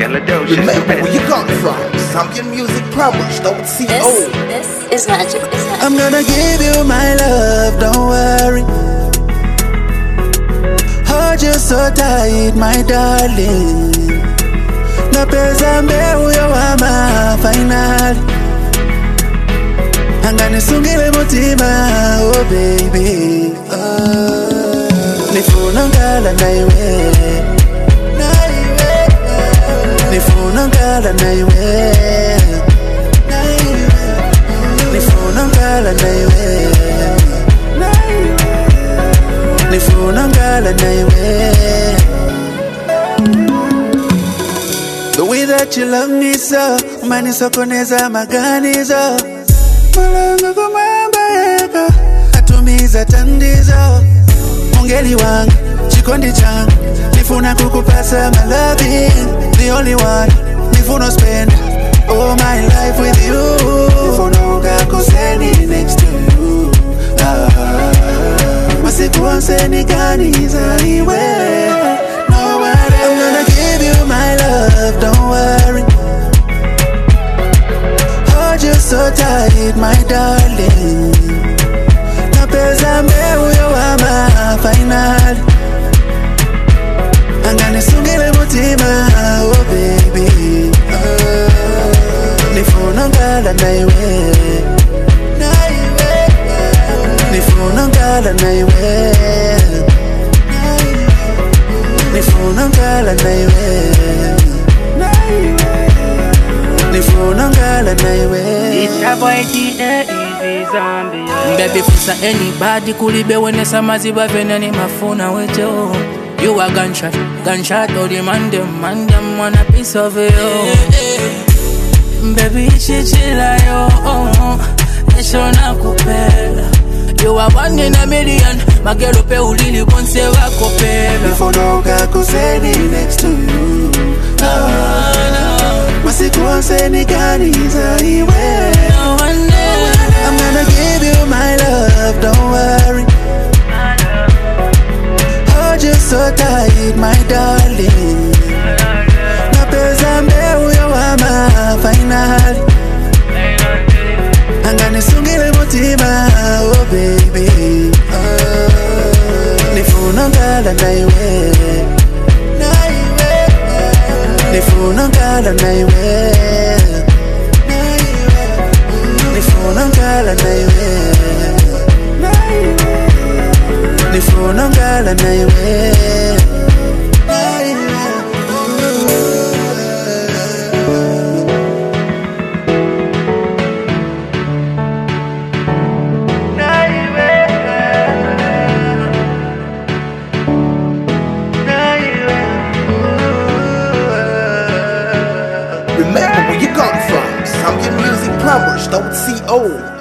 Remember where you got from. Zambian music promos, don't see old. This is magic. I'm gonna give you my love, don't worry. Hold you so tight, my darling. Napeza mbeu wama finally. Anganisungile mutima, oh baby. Nifuna ngala na iwe. Nifuna ngala na iwe. Nifuna ngala na iwe. Nifuna ngala na iwe. The way that you love me so, mani sokoneza maganizo. Malanga kumamba yeka, atumiza tandizo. Mungeli wangu, chikondi changu, nifuna kukupasa my loving. The only one, nifuna spend all my life with you. Nifuna unga kuseni next to you. Masiku anseni ganiza iwe. I'm gonna give you my love, don't worry. Hold you so tight, my darling. Napeza mbeu wama finally. Anganisungile mutima, oh baby. Nifuna ngala na iwe. Nifuna ngala na iwe. Nifuna ngala na iwe. Nifuna ngala na iwe. It's a boy easy Zambia. Baby fusa anybody kulibe wene samaziba venani mafuna wecho. You a gunshot or the man them want a piece of you. Baby chichila yo, neshona kupela. You are one in a million, magelo pe ulili bonse wako pela. Nifuna unga kuseni next to you. Masiku anseni ganiza iwe. I'm gonna give you my love, don't worry. Hold you so tight, my darling. Napeza mbeu wama finally. Anganisungile mutima, oh baby. Nifuna ngala na iwe. Nifuna ngala na iwe. Nifuna ngala na iwe. Nifuna ngala na iwe. Remember where you got from. Zambian music promos, don't see old.